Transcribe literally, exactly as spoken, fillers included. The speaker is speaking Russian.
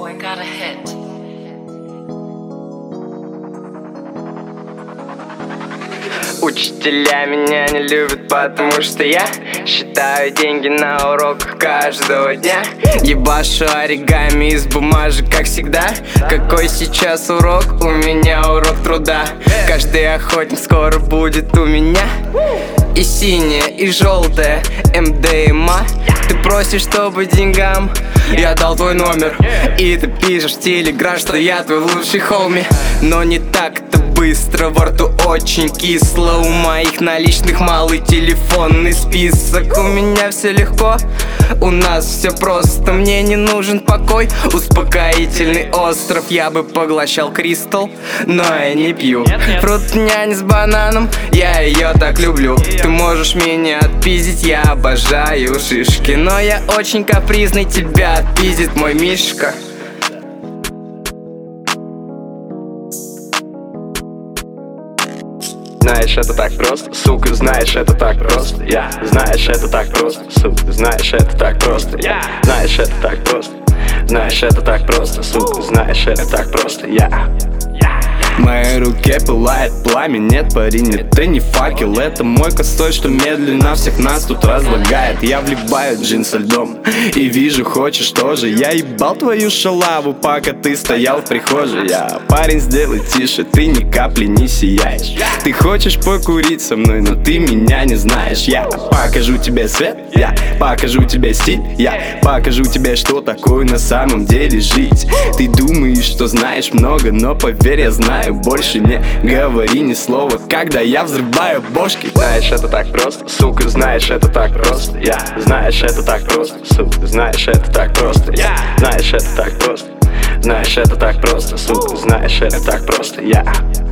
boy got a hit. Учителя меня не любят, потому что я считаю деньги на уроках каждого дня. Ебашу оригами из бумажек, как всегда. Какой сейчас урок? У меня урок труда. Каждый охотник скоро будет у меня. И синяя, и желтая эм дэ эм а. Ты просишь, чтобы деньгам я дал твой номер. И ты пишешь в телеграм, что я твой лучший хоми. Но не так-то быстро, во рту очень кисло. У моих наличных малый телефонный список. У меня все легко, у нас все просто. Мне не нужен покой, успокоительный остров. Я бы поглощал кристалл, но я не пью. Фрутняня с бананом, я ее так люблю. Ты можешь меня отпиздить, я обожаю шишки. Но я очень капризный, тебя отпиздит мой мишка. Знаешь, это так просто, сука, знаешь, это так просто. Я, yeah. Знаешь, это так просто, сука, знаешь, это так просто. Я, yeah. Знаешь, это так просто. Знаешь, это так просто, сука, знаешь, это так просто. Я, yeah. В моей руке пылает пламя, нет, парень, это не факел. Это мой косой, что медленно всех нас тут разлагает. Я вливаю джин со льдом и вижу, хочешь тоже. Я ебал твою шалаву, пока ты стоял в прихожей. Я, парень, сделай тише, ты ни капли не сияешь. Ты хочешь покурить со мной, но ты меня не знаешь. Я покажу тебе свет, я покажу тебе стиль, я покажу тебе, что такое на самом деле жить. Ты думаешь, что знаешь много, но поверь, я знаю больше. Не говори ни слова, когда я взрываю бошки. Знаешь, это так просто, сука, знаешь, это так просто. Я, знаешь, это так просто, сука, знаешь, это так просто. Я, знаешь, это так просто. Знаешь, это так просто, сука, знаешь, это так просто. Я